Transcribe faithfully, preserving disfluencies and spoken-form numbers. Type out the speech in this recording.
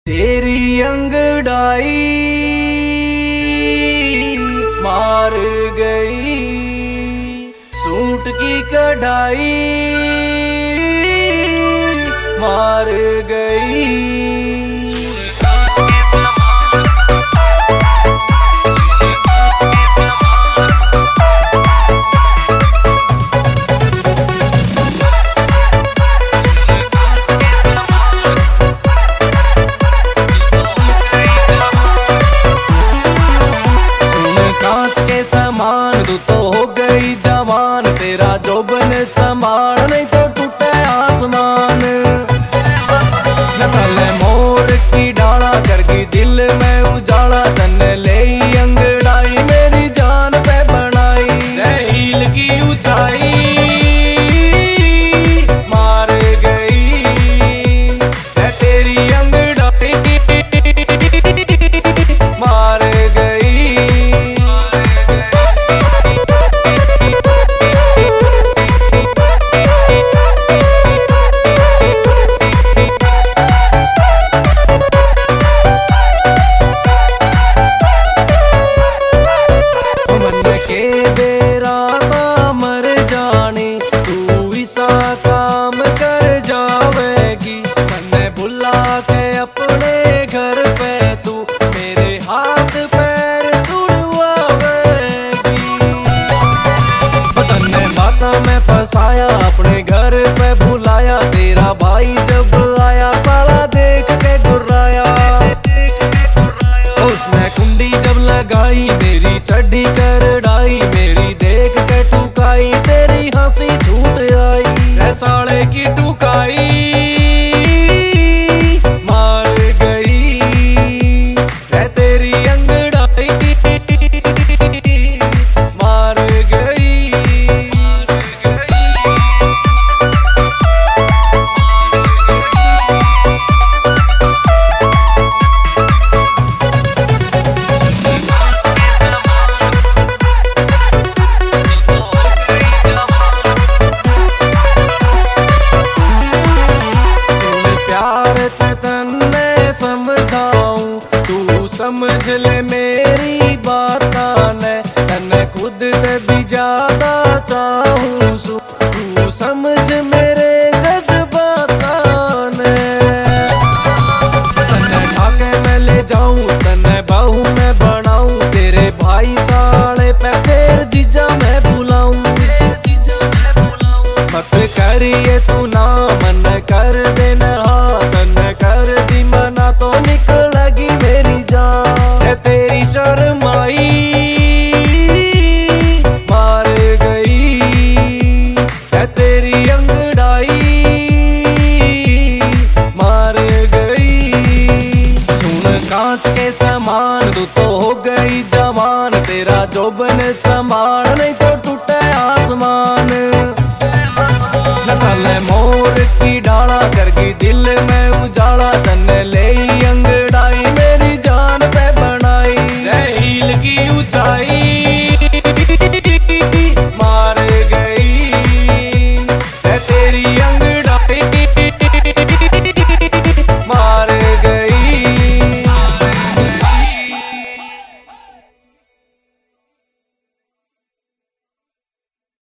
तेरी अंगड़ाई मार गई, सूट की कढ़ाई मार गई। तू तो हो गई जवान, तेरा जोबन समान नहीं तो टूटे आसमान। नथले मोर की डाला कर गई दिल में उजाला, तन्ने ले अंगड़ाई मेरी जान पे बनाई। हील की ऊंचाई मार गई, तेरी अंगड़ाई मार गई। अपने घर पे तू मेरे हाथ पैर तुड़वावेगी, तन्ने बाता में फसाया अपने घर पे भुलाया। तेरा भाई जब आया साला देख के गुर्राया, उसने कुंडी जब लगाई मेरी चड्डी कर डाई, मेरी देख के टुकाई तेरी हंसी छूट आई। साले की टुकाई समझ ले मेरी बात ने, तन्ने खुद से भी ज्यादा चाहूं सु, तू समझ मेरे जज्बात ने। तन्ने ठाके मैं ले जाऊं, तन्ने बाहू में बनाऊं, तेरे भाई साले पे फिर जीजा मैं बुलाऊं। मत करिए तू ना मन कर देना, तन्ने कर दी मना तो निकलेगी मेरी जान। तेरी शर्माई मार गई, तेरी अंगड़ाई मार गई। सुन कांच के समान तू तो हो गई जवान, तेरा जोबन समान नहीं तो टूटे आसमान। नथले मोर की डाला कर गई दिल में उजाला, तन्ने